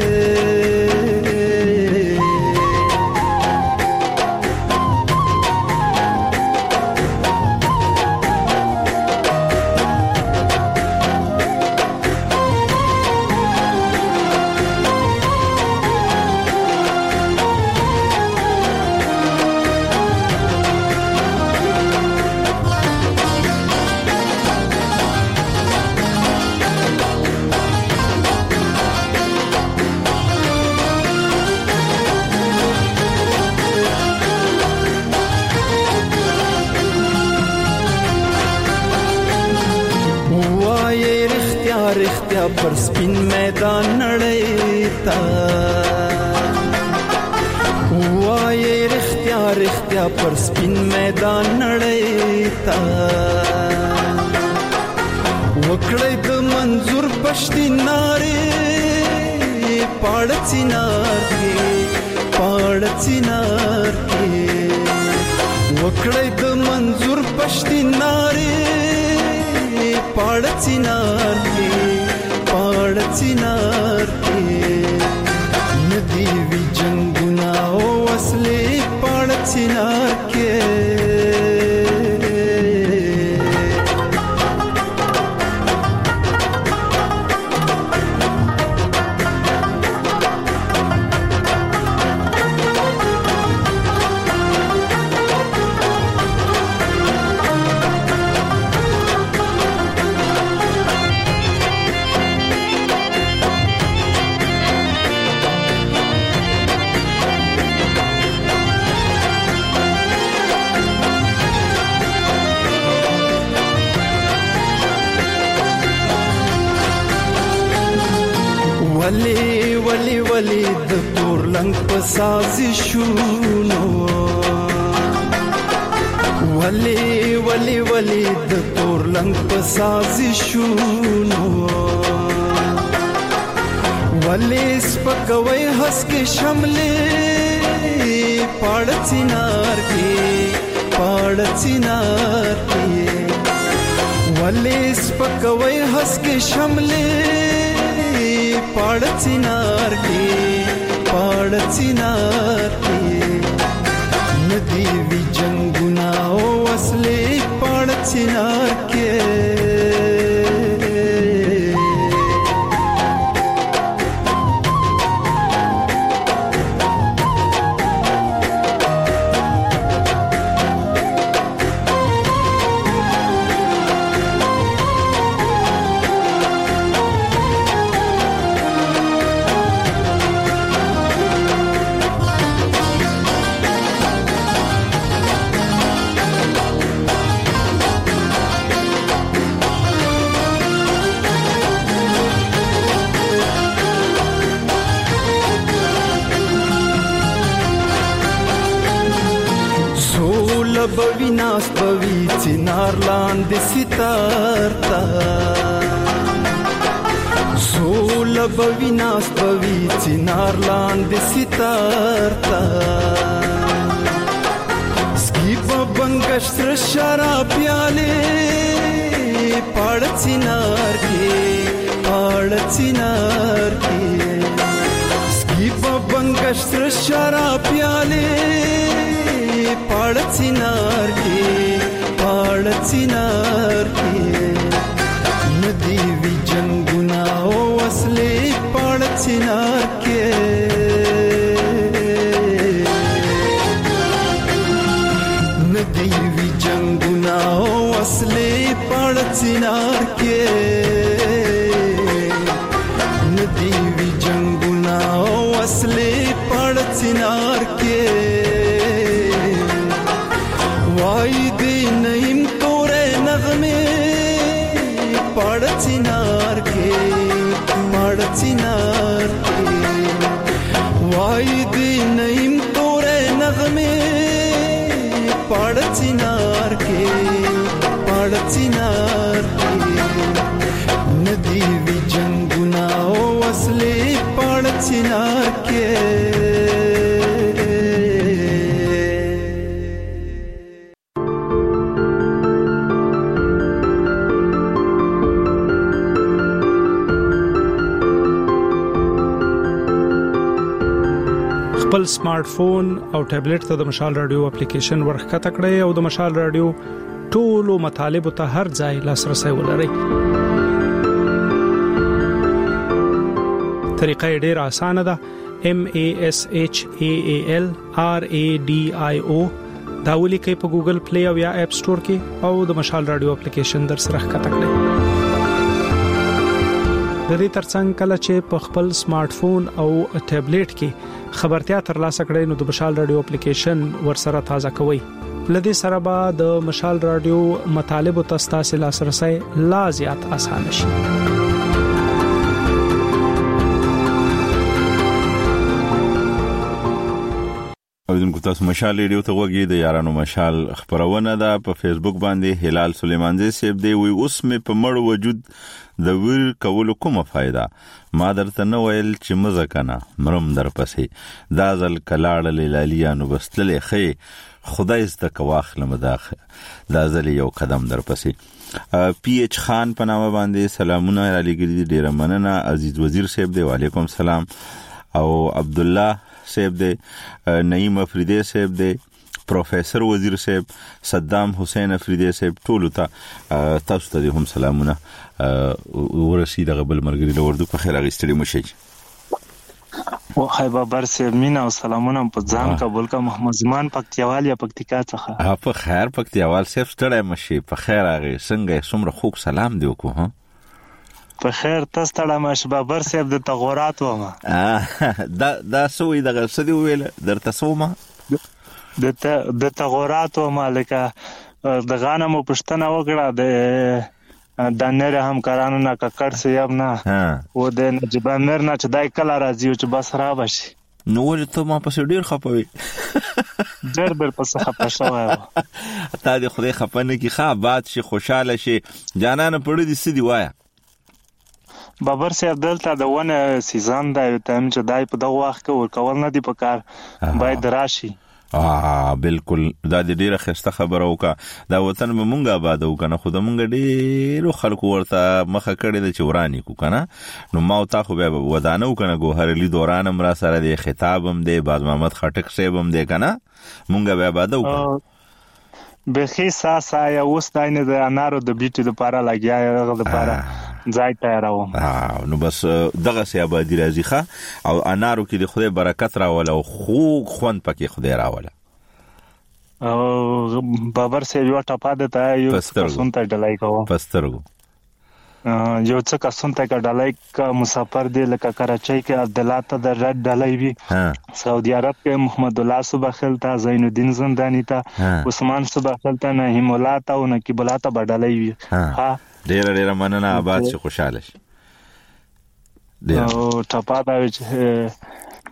रिख्तिया पर स्पिन मैदान नड़ेता हुआ ये रिख्तिया पर स्पिन मैदान नड़ेता वकड़े द मंजूर पश्ती नारे पाड़चिनार के वकड़े द मंजूर पश्ती नारे पाड़चिनार के नदी वि जंगुना वसले पाड़चिनार के वली द तोर लंग पसाजिशुनो वली द तोर लंग पसाजिशुनो वले स्पकवै हंस के शमले पाड़चिनार के वले स्पकवै हंस के शमले पाड़चिनार के नदी वि जंगुना वसले पाड़चिनार के بویناس بوی چنار لاندې ستار تا سول بویناس بوی چنار لاندې ستار تا سکیپ بنگشتر شراب پیاله پاړ چنار کې سکیپ بنگشتر شراب پیاله پاړ چنار کې ندی وی جنگنا او وسلې پاړ چنار کې ندی وی جنگنا او وسلې پاړ چنار کې ندی وی جنگنا او وسلې پاړ چنار کې وای دې نیم تورې نغمه پاړ چنار کې وای دې نیم تورې نغمه پاړ چنار کې ندی وی جنگنا او وسلې پاړ چنار کې خپل سمارټ فون او ټابلیټ ته د مشال رادیو اپلیکیشن ورخکته کړئ او د مشال رادیو ټولو مطالبه ته هر ځای لاسرسي ولرئ. طریقه ډیره اسانه ده. MASHALRADIO دا ولیکئ په ګوګل پلی او یا اپ سٹور کې او د مشال رادیو اپلیکیشن در سره ښکته کړئ. د دې ترڅنګ کله چې په خپل سمارټ فون او ټابلیټ کې خبرتیا ترلاسه کړئ نو د مشال رادیو اپلیکیشن ورسره تازه کوئ. لدې سره به د مشال رادیو مطالبه تاسو لاسرسي لا زیات آسان شي. اوریدونکو تاسو مشال ریډیو ته وګورئ. د یارانو مشال خبرونه ده په فیسبوک باندې. هلال سلیمانزی سیب دی وی اوس مې په مړ وجود د ویر کول کومه فائدہ ما درته نو ویل چې مزه کنه مرم در پسې دا ځل کلاړ لیلالیانو بستلې خې خدای ست کواخله مداخه دا ځل یو قدم در پسې. پی ایچ خان په نامه باندې سلامونه علی ګری ډیره مننه. عزیز وزیر صاحب دی وعلیکم سلام. او عبد الله صاحب دی، نعیم افریدی صاحب دی، پروفیسور وزیر صاحب، صدام حسین افریدی صاحب، ټول ته تاسو ته هم سلامونه ورسید. غبل مرګری له وردو په خیر اغستړي مشي. او خای بابر صاحب مینا او سلامونه په ځان قبول کا. محمد زمان پکتیوال یا پکتیکا څخه. په خیر پکتیوال صاحب ستړی مشي. په خیر اغه څنګه څومره خوب سلام دی وکړو. ها په خیر تاسو ته مش بابر صاحب د تغورات ومه دا سوې دغه سدي ویل درته سومه د تغورات ومه لکه د غانمو پښتنه وکړه د نره همکارانو نه ککړ سیاب نه و د نجيب امیر نه چې دای کله راځي چې بس را بشي نو ولې ته ما په ډیر خپوي ډېر په خپه شوی تا دې خدای خپنه کی ښه باد شي خوشاله شي جانانه پړې دي سدي وایا. بابر صاحب دلته د ونه سیزن دا تم چې دای په دغه وخت کې ورکول نه دی پکار باید راشي. بالکل دا د ډیره خسته خبره وکا. دا وطن به مونږه آباد وکنه خو د مونږ ډیرو خلکو ورته مخه کړی د چورانی کو کنه. نو ما او تا خو به ودانه وکنه ګوهر لی دوران امر سره د خطابم دی باز محمد خټک صاحبم دی کنه مونږه به آباد وکړو. بخي ساسا یا اوس داینه د انارو د بیټي لپاره لګیا یغه لپاره ځای تیارو. نو بس دغه سی آبادی راځي ښه او انارو کې د خدای برکت راول او خو خوند پکې خدای راول. او بابر سی یو ټاپا د تا یو سنت ډلای کوو پسترګو یو څه کسون ته ډلای کا مسافر دی لکه کراچۍ کې عبد الله ته د رد ډلای وی سعودي عرب کې محمد الله صبح خلتا زین الدین زندانی ته عثمان صبح خلتا نعیم الله ته او نقیب الله ته ډلای وی. ها ډیر مننه آباد شي خوشاله شي. او ټپا دا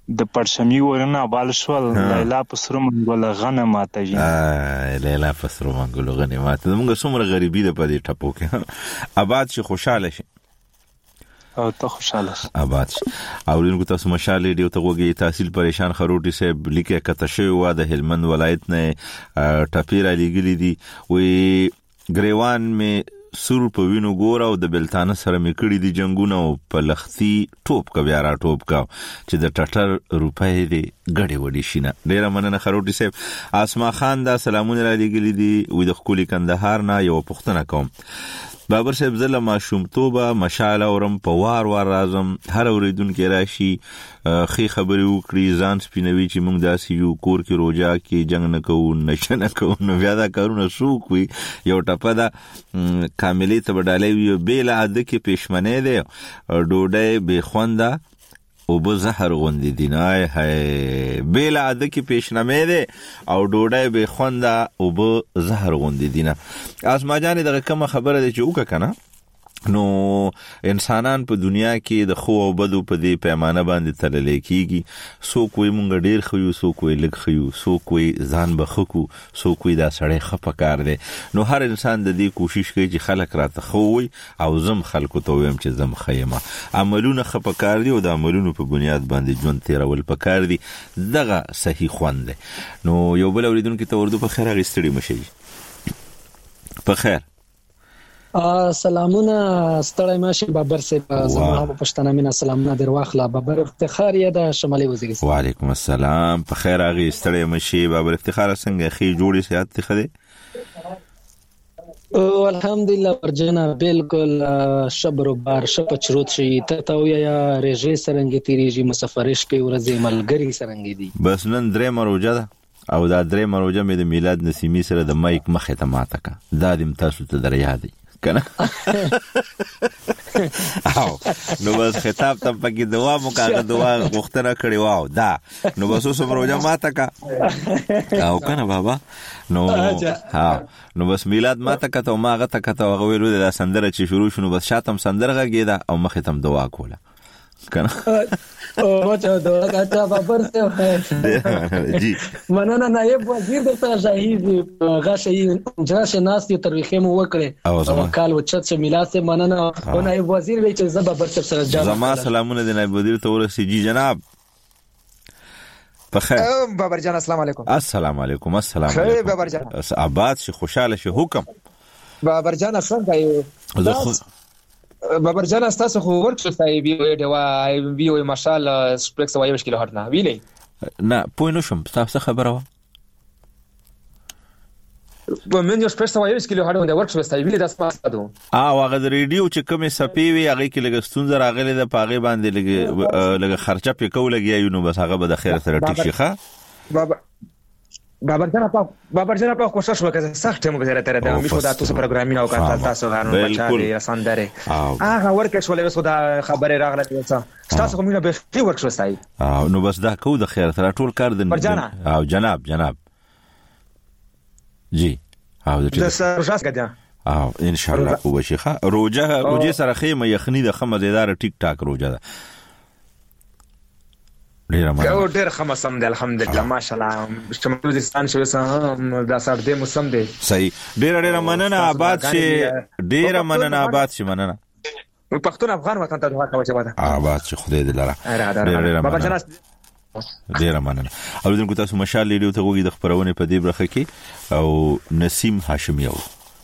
د پړشمي ورنه بال شول لیلا پسرو منګول غنه ماته جی لیلا پسرو منګول غنه ماته موږ څومره غریبي ده په دې ټپو کې آباد شي خوشاله شي او ته خوشاله شي آباد شي او لنګو تاسو مشاله دی ته وګي تحصیل پریشان خروټي صاحب لیکه کته شوی و د هلمند ولایت نه ټپیرا لګلی دي وی ګریوان می سور په وینو ګور او د بلتانه سره میکړی دي جنگونه او په لختی ټوپ کا بیا را ټوپ کا چې د ټټر روپۍ دی غړې وډی شینه ډیره مننه خروټي صاحب اسما خان دا سلامونه را لګلی دي وې د خولي کندهار نه یو پښتنه کوم بابر صاحب زله ماشومتوبه مشاله اورم په وار راځم هر اوریدونکو راشي خې خبرې وکړي ځان سپینوي چې موږ داسې یو کور کې روجا کې جنگ نه کوو نشه نه کوو نو بیا دا کارونه سوق وي یو ټپه دا کاملې ته وډالې وي بیل عاده کې پېشمنې ده ډوډۍ به خونده او به زهر غوندي دینای هي بیل عاده کې پېشنمې ده او ډوډۍ به خونده او به زهر غوندي دینه اسما جان دغه کوم خبره ده چې وکړه کنه نو انسانان په دنیا کې د خو او بدو په دې پیمانه باندې تلل کېږي سو کوی مونږ ډیر خو سو کوی لګ خو سو کوی ځان بخکو سو کوی دا سړی خپه کار دی نو هر انسان د دې کوشش کوي چې خلک راته خووي او زم خلکو ته ويم چې زم خیمه عملونه خپه کار دي او د عملونو په بنیاد باندې ژوند تیرول پکار دي دغه صحیح خوند نو یو بل اوریدونکو ته ورته په خیر غستړي مشي په خیر سلامونه ستړی ماشي بابر صاحب زما په پښتنه مینا سلامونه در واخلا بابر افتخار یا د شمالي وزیرستان وعلیکم السلام په خیر اغه ستړی ماشي بابر افتخار څنګه خې جوړی صحت ته خده الحمدلله ورجنا بالکل شبر و بار شپ چروت شي ته یا رژه سرنګ تیریږي مسافرش کې ورځې ملګری سرنګ دي بس نن درې مروجه ده او دا درې مروجه مې د میلاد نسیمی سره د مایک مخه ته ماته کا دا دیم تاسو ته دریا دی کنه او نو بس خطاب ته پکې دعا مکاغه دعا غوښتنه کړې واو دا نو بس اوس مروجه ماته کا او کنه بابا نو ها نو بس میلاد ماته کا ته ما غته کا ته غویلو د سندره چې شروع شونه بس شاتم سندره غږیدا او مخه تم دعا کوله کنه او ماته دعا کاته بابر ته جی مننه نائب وزیر د شاهي غشي جراشه ناس ته ترویخه مو وکړي او کال وچت چې میلاد سے مننه او نائب وزیر وی چې زبر بر سره جواب زما سلامونه د نائب وزیر ته ورسې جی جناب بخیر بابر جان السلام علیکم السلام علیکم السلام علیکم بابر جان آباد شي خوشاله شي حکم بابر جان څنګه یو بابر جان تاسو خو ورک شوی وی ماشال سپلیکس وایو شکل هټنه ویلې نه پوه نه شم تاسو خبره ومن یو سپلیکس وایو شکل هټنه د ورک شوی ویلې تاسو پاسادو هغه د ریډیو چې کومه سپی وی هغه کې لګ ستونزه راغله د پاغه باندې لګ خرچه پکو لګیا یو نو بس هغه به د خیر سره ټیک شيخه بابر جان په کوشش وکړه سخت هم غزره تر دا میشو دا تاسو پروګرامینګ او کار تاسو غانو بچاله سندره هغه ورکه شولې وسو دا خبره راغله تاسو کومه به فی ورک شوستای نو بس دا کو د خیر سره ټول کار د او جناب جی او د سرجاس کده او ان شاء الله او شيخه روجه سره خیمه یخنی د خمزیدار ټیک ټاک روجه ده ډیر خمسم دی الحمدلله ماشاءالله شمال وزیرستان شوی سم دا سر دې موسم دی صحیح ډیر مننه آباد شي ډیر مننه آباد شي مننه پښتون افغان وطن ته دعا کوي چې ودا آباد شي خدای دې لاره بابا جناس ډیر مننه او دغه تاسو مشال لیدو ته وګورئ د خبرونه په دې برخه کې او نسیم هاشمیو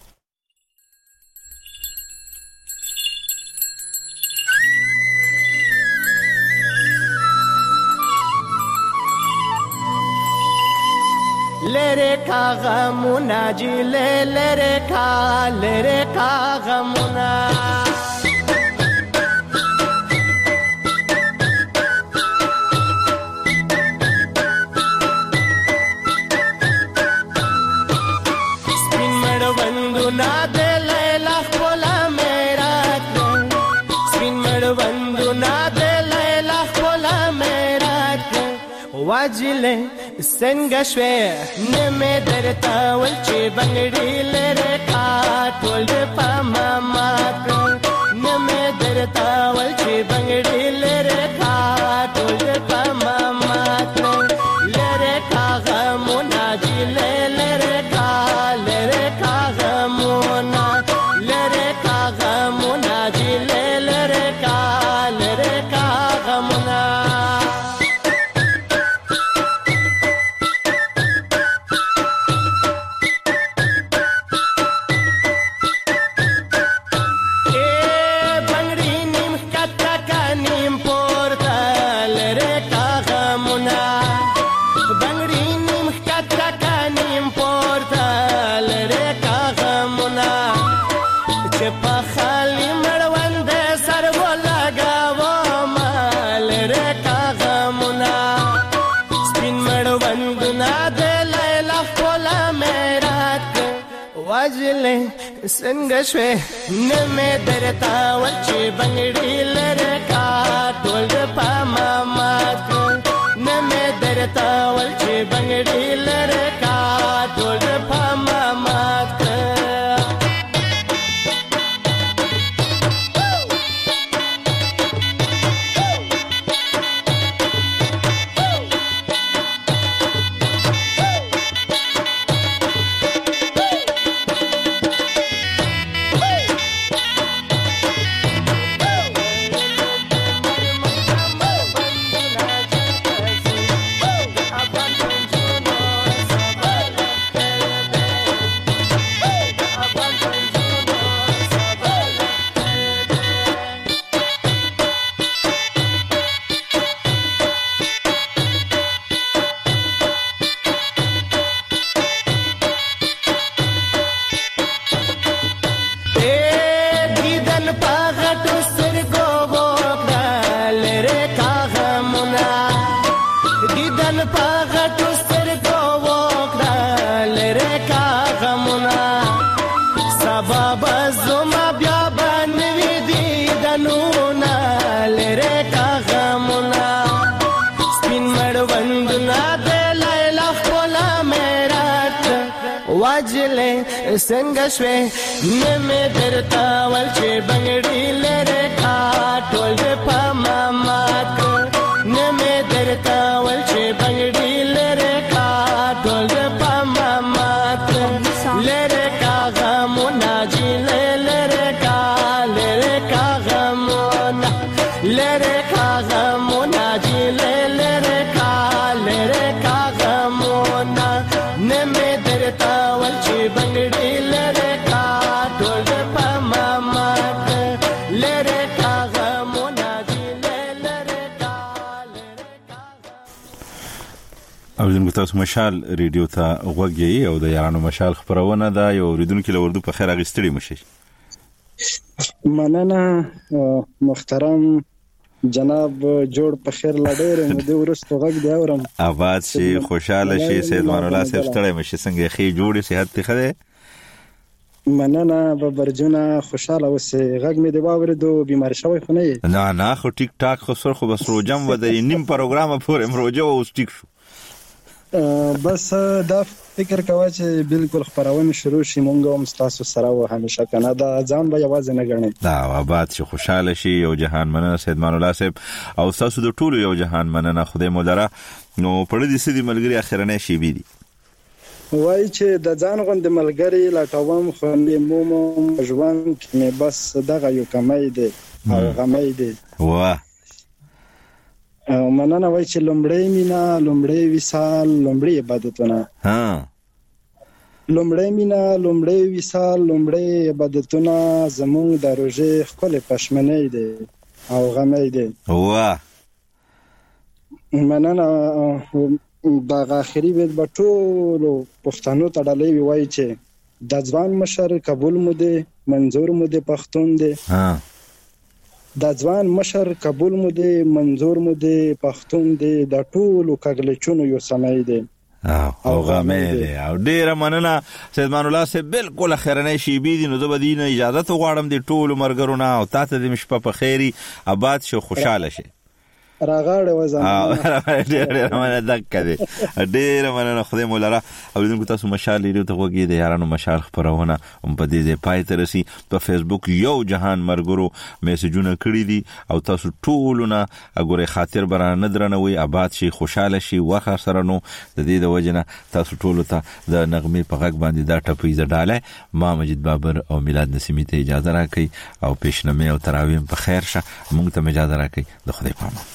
لره کا غمونا جی لره کا غمونا سپین مړوندو نا د لیلا خپل میرا سپین مړوندو نا د لیلا خپل میرا واجله څنګه شوې نمې درته ول چې بنګړي لره کا ټول په ماما نمې درته ول چې بنګړي لره کا ټول په ماما چې په خالي مړوند سر ولګاو مال رکا غمنا سپین مړوند نه د لیلا کولا میرات واجلې څنګه شوې نه مې درتا وچې بنګړي لرکا ټول په مامات نه مې درتا وچې بنګړي لرکا ټول په مامات څنګه شوې نه مې درتا ول چې بنګړي لره کا ټول په مامات نه مې درتا ول چې بنګړي لره کا ټول په مامات لره کا غمونه جي لره کا غمونه لره کا غمونه جي لره کا غمونه نه مې درتا ول چې بنګړي اوریدونکو تاسو مشال ریډیو ته غوږی او د یارانو مشال خبرونه ده یو اوریدونکو له وردو په خیر اغستړي مشي مننه محترم جناب جوړ په خیر لډېر مو د ورستو غږ دی اورم آواز شي خوشاله شي سید مان الله صاحب ستړی مشي څنګه خې جوړي صحت ته خره مننه برجونه خوشاله اوسه غږ مې دی واوریدو بیمار شوی خو نه نه خو ټیک ټاک خو سر خو بس روجم و د نیم پروګرام پورې مروجه او ټیک شو بس دا فکر کوي چې بالکل خبرونه شروع شي مونږ هم تاسو سره و همیشه کنه دا ځان به یوازې نه غنئ دا آباد شي خوشاله شي یو جهان مننه سید مان الله صاحب او تاسو د ټولو یو جهان مننه خدای مولره نو پړ دې سدي ملګری اخرنه شي بي دي وای چې د ځان غوند ملګری لټوم خو مو ژوند کې بس دغه یو کمای دی او غمای دی واه مننه وای چې لومړی مینا لومړی وصال لومړی عبادتونه ها لومړی مینا لومړی وصال لومړی عبادتونه زمونږ د روزه خپل پښمنۍ دی او غمې دی واه مننه دا اخري وید بټولو پښتنو ته ډالې وای چې د ځوان مشر قبول مو دی منظور مو دی پښتون دی ها د ځوان مشر قبول مو دی منظور مو دی پښتون دی د ټولو کګلچونو یو سمای دی او غمې دی او ډیر مننه سید مان الله صاحب بالکل خیرنه شي بي دي نو د بدینه اجازه ته غواړم د ټولو مرګرونه او تاسو د مشپه په خیري آباد شو خوشاله شي راغړې وزن ډېر مننه دکې ډېر مننه خدای مولا او دغه تاسو مشال لري ته وګورئ د یارانو مشال خبرونه هم په دې پای ته رسي په فیسبوک یو جهان مرګرو میسجونه کړی دي او تاسو ټولونه وګورئ خاطر برانه درنوي آباد شي خوشاله شي واخر سره نو د دې د وجنه تاسو ټولو ته د نغمه په غږ باندې دا ټپې زډاله ما مجید بابر او میلاد نسیمی ته اجازه راکړي او پیشنمه او تراویم په خیر شه مونږ ته اجازه راکړي د خدای په امان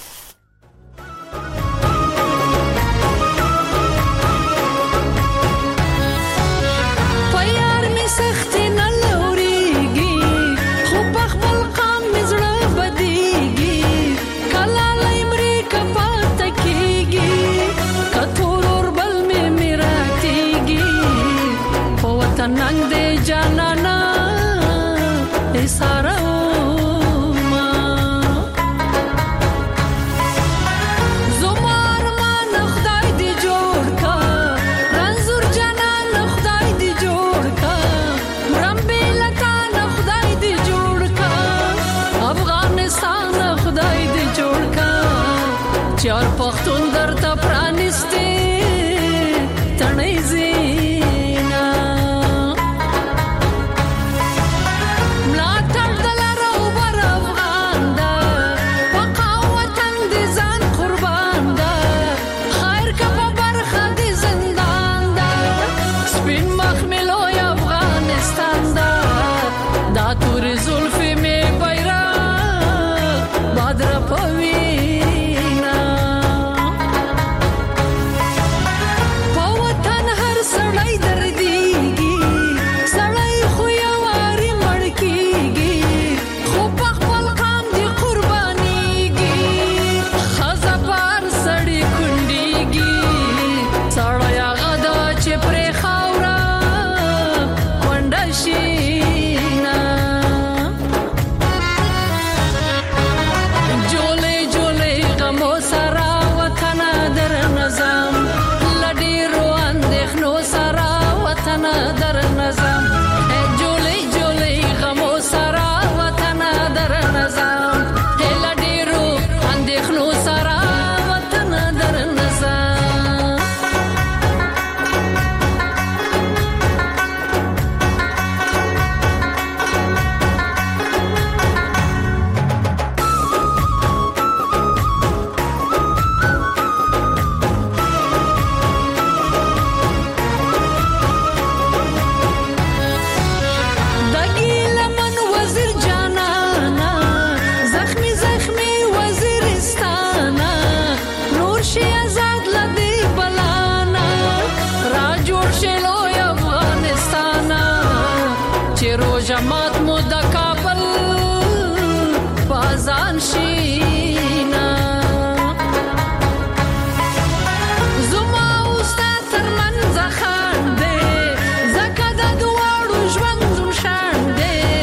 یاد مو د کابل بازان شینا